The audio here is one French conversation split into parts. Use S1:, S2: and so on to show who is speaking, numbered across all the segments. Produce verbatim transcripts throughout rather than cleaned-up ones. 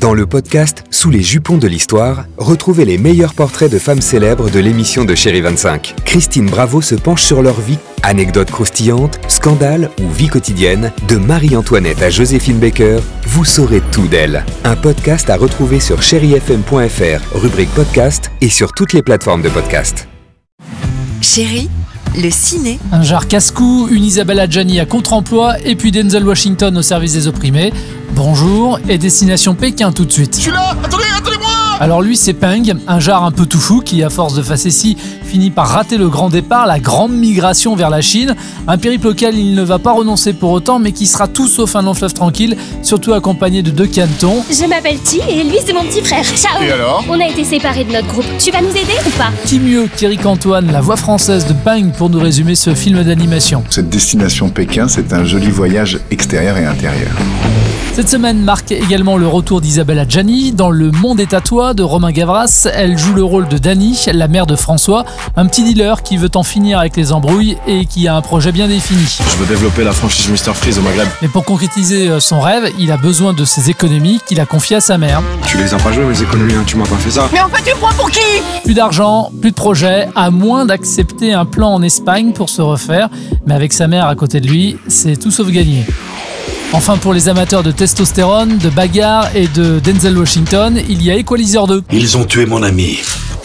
S1: Dans le podcast Sous les jupons de l'histoire, retrouvez les meilleurs portraits de femmes célèbres de l'émission de Chérie vingt-cinq. Christine Bravo se penche sur leur vie, anecdotes croustillantes, scandales ou vie quotidienne, de Marie-Antoinette à Joséphine Baker, vous saurez tout d'elle. Un podcast à retrouver sur chéri f m point f r, rubrique podcast et sur toutes les plateformes de podcast.
S2: Chérie, le ciné.
S3: Un Jarre casse-cou, une Isabelle Adjani à contre-emploi et puis Denzel Washington au service des opprimés. Bonjour et destination Pékin tout de suite.
S4: Je suis là, attendez, attendez-moi.
S3: Alors lui c'est Peng, un Jarre un peu tout fou qui à force de facéties finit par rater le grand départ, la grande migration vers la Chine, un périple auquel il ne va pas renoncer pour autant mais qui sera tout sauf un long fleuve tranquille, surtout accompagné de deux canetons.
S5: Je m'appelle Ti et lui c'est mon petit frère. Ciao.
S4: Et alors ?
S5: On a été séparés de notre groupe. Tu vas nous aider ou pas ?
S3: Qui mieux qu'Éric Antoine, la voix française de Peng pour nous résumer ce film d'animation.
S6: Cette destination Pékin, c'est un joli voyage extérieur et intérieur.
S3: Cette semaine marque également le retour d'Isabelle Adjani. Dans Le Monde est à toi de Romain Gavras, elle joue le rôle de Dani, la mère de François, un petit dealer qui veut en finir avec les embrouilles et qui a un projet bien défini.
S7: Je veux développer la franchise mister Freeze au Maghreb.
S3: Mais pour concrétiser son rêve, il a besoin de ses économies qu'il a confiées à sa mère.
S7: Tu les as pas jouées mes économies, hein, tu m'as pas fait ça.
S5: Mais en fait tu me prends pour qui ?
S3: Plus d'argent, plus de projet, à moins d'accepter un plan en Espagne pour se refaire. Mais avec sa mère à côté de lui, c'est tout sauf gagné. Enfin, pour les amateurs de testostérone, de bagarre et de Denzel Washington, il y a Equalizer deux.
S8: Ils ont tué mon ami.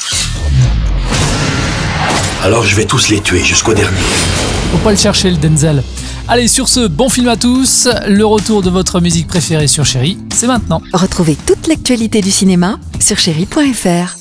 S8: Alors je vais tous les tuer jusqu'au dernier.
S3: Faut pas le chercher le Denzel. Allez, sur ce, bon film à tous. Le retour de votre musique préférée sur Chérie, c'est maintenant.
S2: Retrouvez toute l'actualité du cinéma sur chéri point f r.